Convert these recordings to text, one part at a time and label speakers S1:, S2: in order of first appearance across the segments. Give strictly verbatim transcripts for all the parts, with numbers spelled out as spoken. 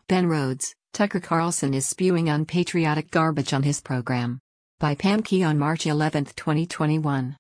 S1: Ben Rhodes, Tucker Carlson is spewing unpatriotic garbage on his program. By Pam Key on March eleventh, twenty twenty-one.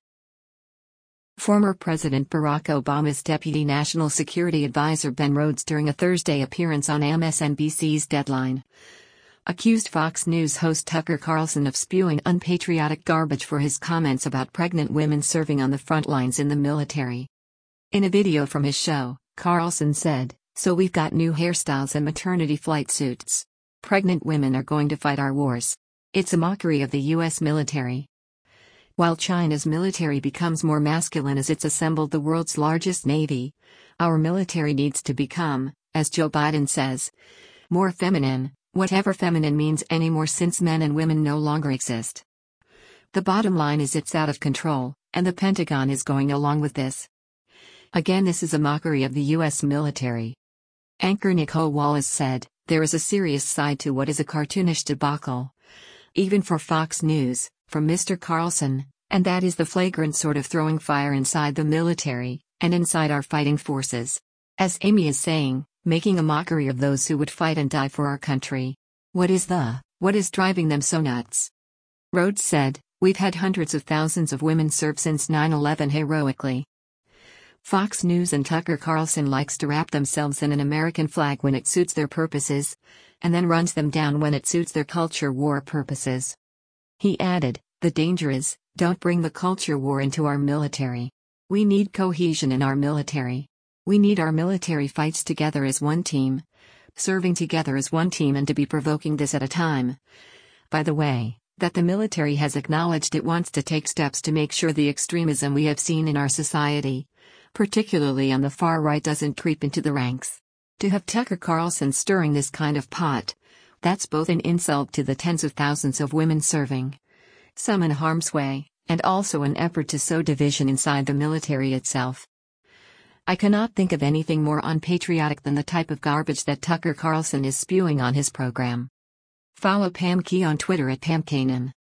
S1: Former President Barack Obama's Deputy National Security Advisor Ben Rhodes, during a Thursday appearance on M S N B C's Deadline, accused Fox News host Tucker Carlson of spewing unpatriotic garbage for his comments about pregnant women serving on the front lines in the military. In a video from his show, Carlson said, "So we've got new hairstyles and maternity flight suits. Pregnant women are going to fight our wars. It's a mockery of the U S military." While China's military becomes more masculine as it's assembled the world's largest navy, our military needs to become, as Joe Biden says, more feminine, whatever feminine means anymore, since men and women no longer exist. The bottom line is it's out of control, and the Pentagon is going along with this. Again, this is a mockery of the U S military. Anchor Nicole Wallace said, "There is a serious side to what is a cartoonish debacle, even for Fox News, from Mister Carlson, and that is the flagrant sort of throwing fire inside the military, and inside our fighting forces. As Amy is saying, making a mockery of those who would fight and die for our country. What is the, what is driving them so nuts?" Rhodes said, "We've had hundreds of thousands of women serve since nine eleven heroically." Fox News and Tucker Carlson likes to wrap themselves in an American flag when it suits their purposes, and then runs them down when it suits their culture war purposes. He added, "The danger is, don't bring the culture war into our military. We need cohesion in our military. We need our military fights together as one team, serving together as one team, and to be provoking this at a time, by the way, that the military has acknowledged it wants to take steps to make sure the extremism we have seen in our society, particularly on the far right, doesn't creep into the ranks. To have Tucker Carlson stirring this kind of pot, that's both an insult to the tens of thousands of women serving, some in harm's way, and also an effort to sow division inside the military itself. I cannot think of anything more unpatriotic than the type of garbage that Tucker Carlson is spewing on his program." Follow Pam Key on Twitter at Pam Kanan.